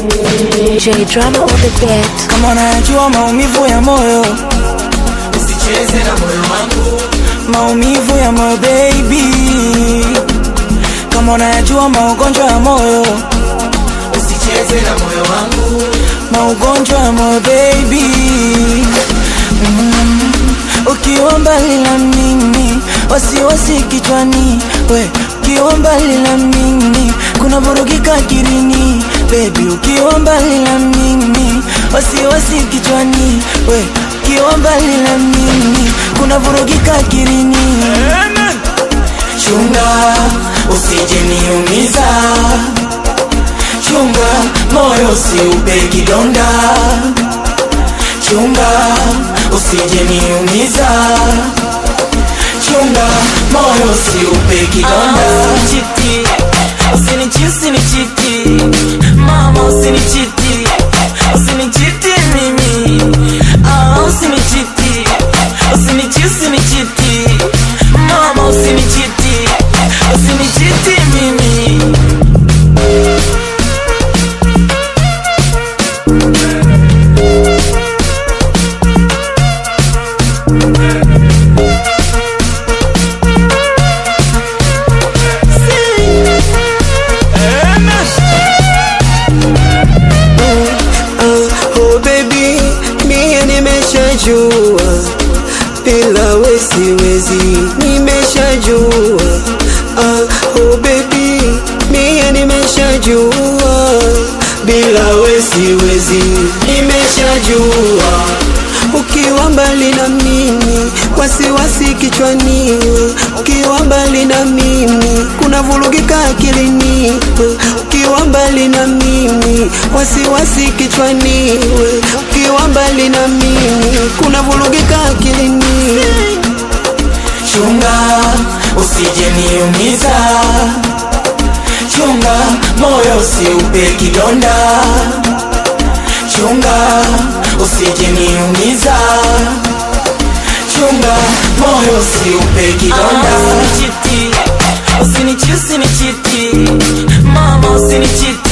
J Drama on the beat. Kama unayajua maumivu ya moyo, usicheze na moyo wangu. maumivu ya moyo baby. Kama unayajua maugonjwa ya moyo, usicheze na moyo wangu. maugonjwa ya moyo baby. Ukiwa mbali na mimi, wasiwasi kichwani. We, ukiwa mbali na mimi, kuna vurugika akilini. Baby, ukiwa mbali na mimi, wasiwasi kichwani. We, ukiwa mbali na mimi, kuna vurugika akilini. Chunga, usije niumiza. Chunga, moyo usiupe kidonda. Chunga, usije niumiza. Chunga, moyo usiupe kidonda. Usinichiti, usinichiti, mama usinichiti, usinichiti mimi. Usinichiti, usinichiti, mama usinichiti, usinichiti mimi. Oh baby, mie nimeshajua, bila we siwezi, nimeshajua. Oh baby, mie nimeshajua, bila we siwezi, nimeshajua. Ukiwa mbali na mimi, wasiwasi kichwani. Ukiwa mbali na mimi, kuna vurugika akilini. Ukiwa mbali na mimi, wasiwasi kichwani. Ukiwa mbali na mimi, kuna vurugika akilini. Chunga, usije niumiza. Chunga, moyo usiupe kidonda. Chunga, usije niumiza. Chunga, moyo usiupe kidonda. Usinichiti, usinichiti, mama usinichiti.